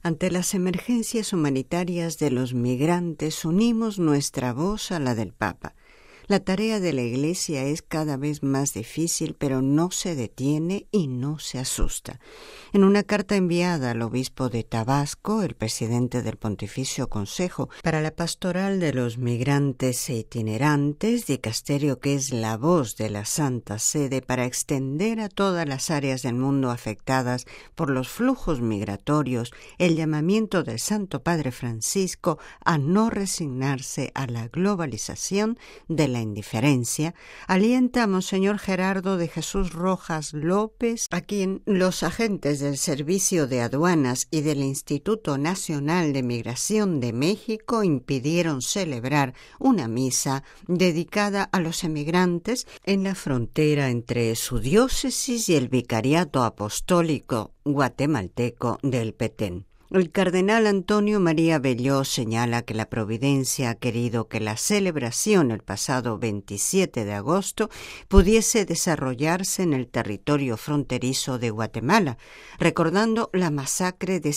Ante las emergencias humanitarias de los migrantes, unimos nuestra voz a la del Papa. La tarea de la Iglesia es cada vez más difícil, pero no se detiene y no se asusta. En una carta enviada al obispo de Tabasco, el presidente del Pontificio Consejo para la Pastoral de los Migrantes e Itinerantes, dicasterio que es la voz de la Santa Sede para extender a todas las áreas del mundo afectadas por los flujos migratorios, el llamamiento del Santo Padre Francisco a no resignarse a la globalización de la indiferencia, alienta a Monseñor Gerardo de Jesús Rojas López, a quien los agentes del Servicio de Aduanas y del Instituto Nacional de Migración de México impidieron celebrar una misa dedicada a los emigrantes en la frontera entre su diócesis y el Vicariato Apostólico guatemalteco del Petén. El cardenal Antonio María Belló señala que la Providencia ha querido que la celebración el pasado 27 de agosto pudiese desarrollarse en el territorio fronterizo de Guatemala, recordando la masacre de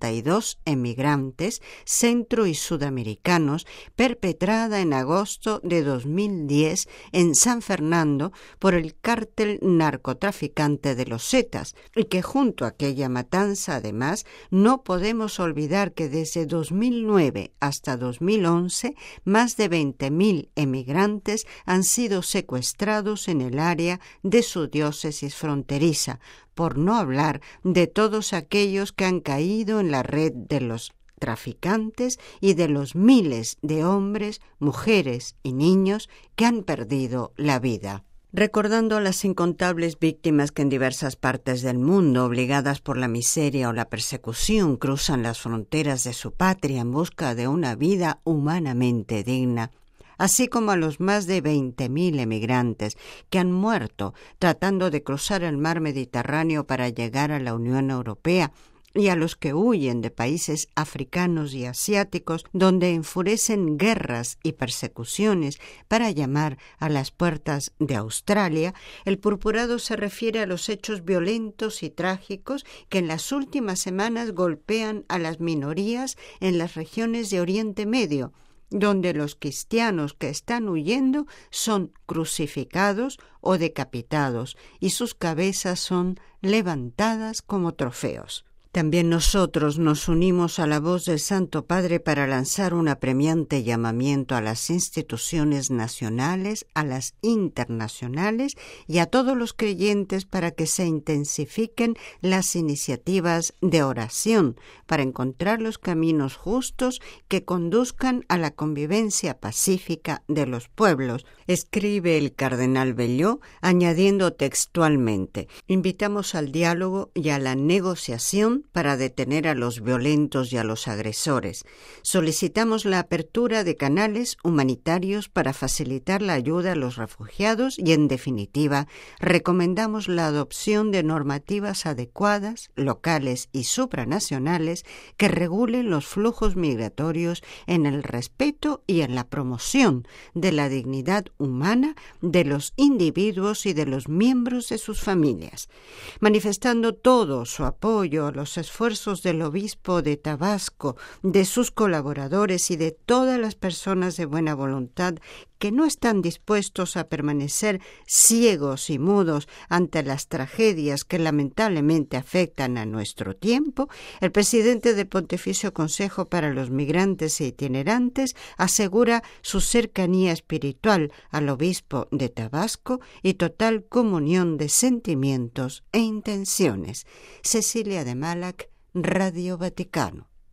72 emigrantes centro- y sudamericanos perpetrada en agosto de 2010 en San Fernando por el cártel narcotraficante de los Zetas, y que junto a aquella matanza, además, no podemos olvidar que desde 2009 hasta 2011 más de 20.000 emigrantes han sido secuestrados en el área de su diócesis fronteriza, por no hablar de todos aquellos que han caído en la red de los traficantes y de los miles de hombres, mujeres y niños que han perdido la vida. Recordando a las incontables víctimas que en diversas partes del mundo, obligadas por la miseria o la persecución, cruzan las fronteras de su patria en busca de una vida humanamente digna, así como a los más de 20.000 emigrantes que han muerto tratando de cruzar el mar Mediterráneo para llegar a la Unión Europea, y a los que huyen de países africanos y asiáticos donde enfurecen guerras y persecuciones para llamar a las puertas de Australia, el purpurado se refiere a los hechos violentos y trágicos que en las últimas semanas golpean a las minorías en las regiones de Oriente Medio, donde los cristianos que están huyendo son crucificados o decapitados y sus cabezas son levantadas como trofeos. También nosotros nos unimos a la voz del Santo Padre para lanzar un apremiante llamamiento a las instituciones nacionales, a las internacionales y a todos los creyentes para que se intensifiquen las iniciativas de oración para encontrar los caminos justos que conduzcan a la convivencia pacífica de los pueblos, escribe el cardenal Belló, añadiendo textualmente: invitamos al diálogo y a la negociación para detener a los violentos y a los agresores. Solicitamos la apertura de canales humanitarios para facilitar la ayuda a los refugiados y, en definitiva, recomendamos la adopción de normativas adecuadas, locales y supranacionales que regulen los flujos migratorios en el respeto y en la promoción de la dignidad humana de los individuos y de los miembros de sus familias. Manifestando todo su apoyo a los esfuerzos del obispo de Tabasco, de sus colaboradores y de todas las personas de buena voluntad que no están dispuestos a permanecer ciegos y mudos ante las tragedias que lamentablemente afectan a nuestro tiempo, el presidente del Pontificio Consejo para los Migrantes e Itinerantes asegura su cercanía espiritual al obispo de Tabasco y total comunión de sentimientos e intenciones. Cecilia de Malac, Radio Vaticano.